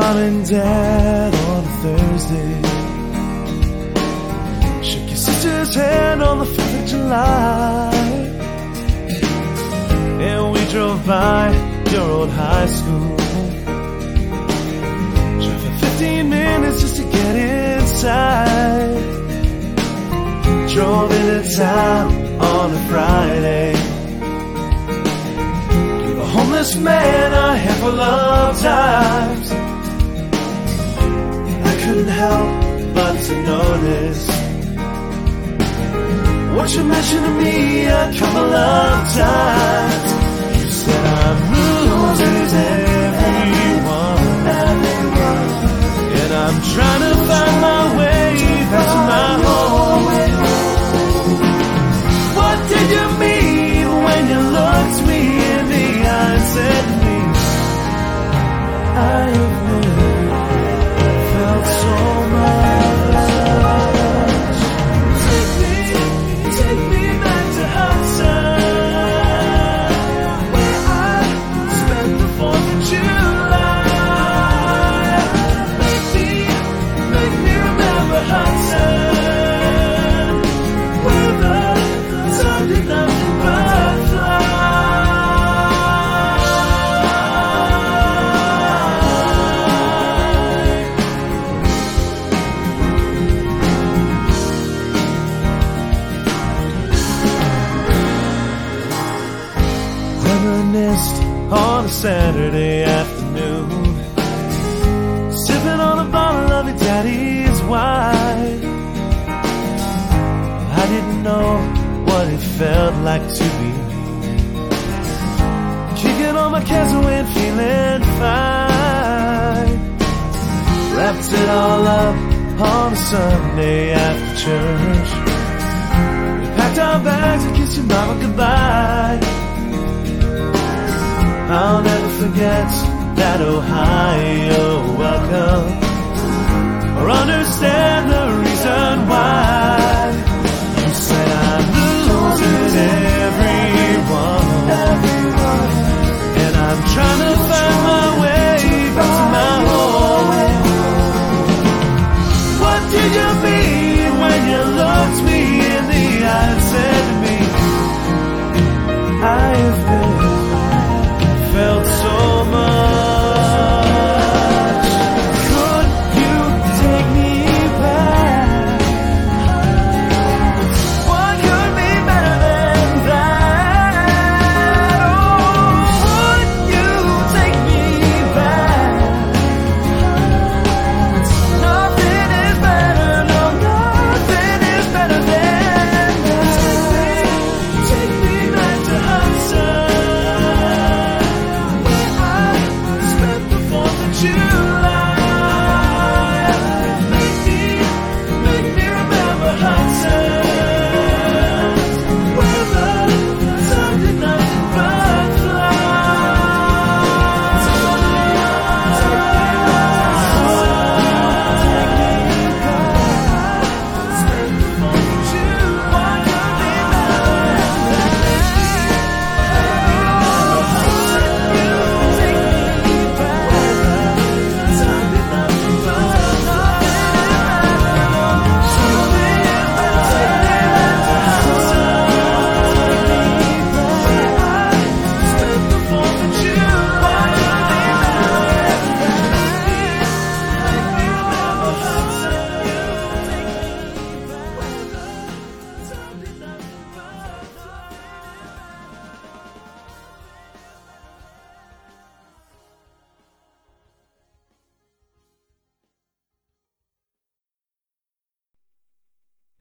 mom and dad on a Thursday. Shook your sister's hand on the 4th of July. And we drove by your old high school. Drove for 15 minutes just to get inside. Drove into town on a Friday. Gave a homeless man a handful of times. I couldn't help but to notice what you mentioned to me a couple of times. You said I'm losers everyone, and I'm trying to find my way back to my home. What did you mean when you looked me in the eye and said to me, I have never felt so much? Take me back to Hudson, where I spent the 4th of July. Make me remember Hudson, where the sun did nothing but fly. Reminisced on a Saturday afternoon, sipping on a bottle of your daddy's wine. I didn't know what it felt like to be kicking all my cares away and feeling fine. Wrapped it all up on a Sunday after church. We packed our bags and kissed your mama goodbye. I'll never forget that Ohio